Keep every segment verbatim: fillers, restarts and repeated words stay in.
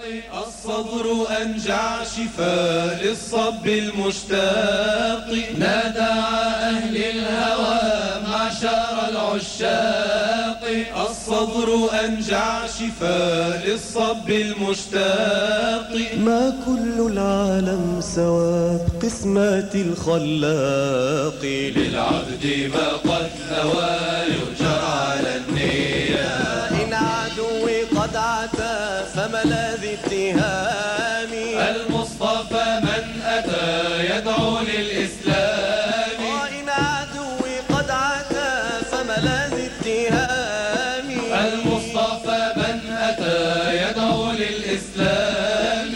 الصبر أنجع شفاء للصب المشتاق، نادى أهل الهوى معشر العشاق. الصبر أنجع شفاء للصب المشتاق، ما كل العالم سوى بقسمة الخلاق، للعبد ما قد نوى يؤجر على النية. إن عدوي قد عتى فملاذ اتهامي، المصطفى من أتى يدعو للإسلام. إن عدوي قد عتى فملاذ اتهامي، المصطفى من أتى يدعو للإسلام.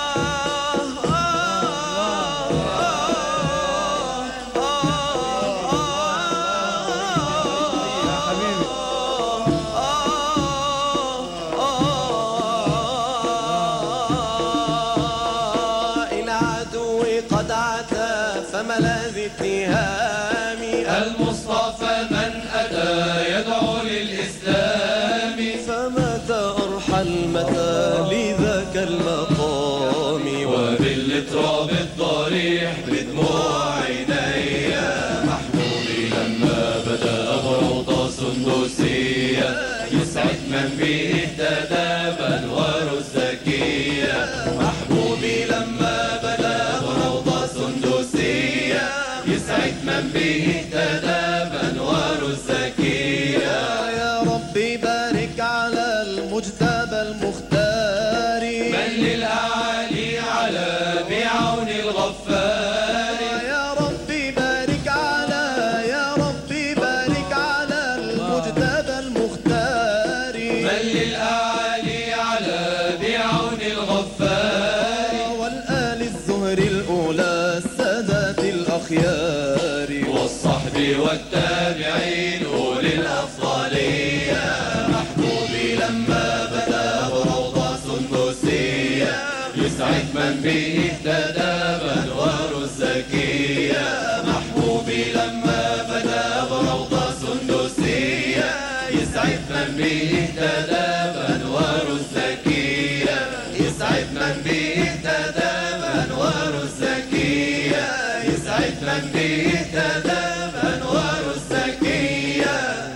قد عتى فملاذ اتهامي، المصطفى من أتى يدعو للإسلام. فمتى أرحى المتى لذاك المقام، وبالتراب الضريح بدموع عيني محبوبي لما بدأ بروضة سندوسية، يسعد من به اهتدى بأنوار الزكية. محبوبي لما بدأ بروضة سندوسية، يسعد من به اهتدى بأنوار الزكية. يا ربي بارك على المجتبى المختار، من للأعالي على بعون الغفار. يا ربي بارك على يا ربي بارك على المجتبى المختار، من للأعالي على بعون الغفار. والآل الزهر الأولى السادات الأخيار، والصحب والتابعين أولي الأفضلية. محبوبي لما بدأ بروضة سندوسية، يسعد من به اهتدى بأنوار الزكية. محبوبي لما بدأ بروضة سندوسية، يسعد من به اهتدى بأنوار الزكية. يسعد من به اهتدى بأنوار الزكية. يسعد من به اهتدى بأنوار الزكية.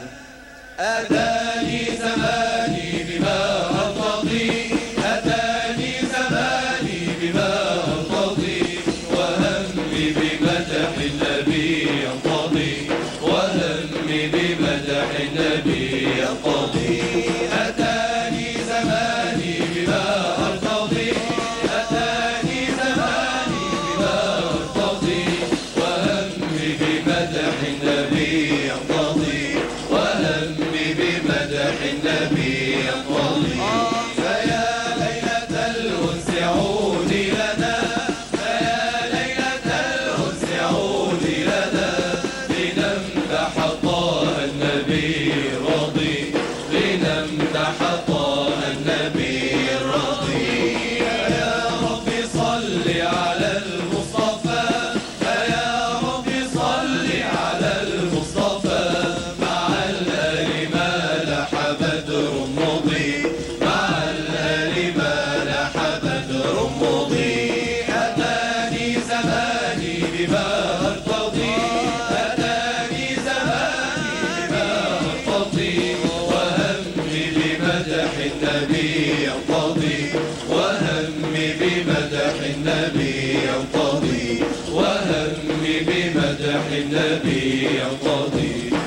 أتاني زماني بما أرتضي، أتاني زماني بما أرتضي، وهمي بمدح النبي ينقضي، وهمي بمدح النبي ينقضي. أتاني زماني بما أرتضي، أتاني زماني بما أرتضي، وهمي بمدح النبي ينقضي، وهمي بمدح النبي ينقضي. فيا ليلة الأنس عودي لنا، فيا ليلة الأنس عودي لنا، لنمدح طه النبي الرضي، لنمدح طه النبي الرضي. يا رب صل على المصطفى، يا رب صل على المصطفى، مع الآل ما لح بدر مضي، مع الآل ما لح بدر مضي. أتاني زماني بما أرتضي، أتاني زماني بما أرتضي، وهمي بمدح النبي ينقضي، وهمي بمدح النبي ينقضي، وهمي بمدح النبي ينقضي.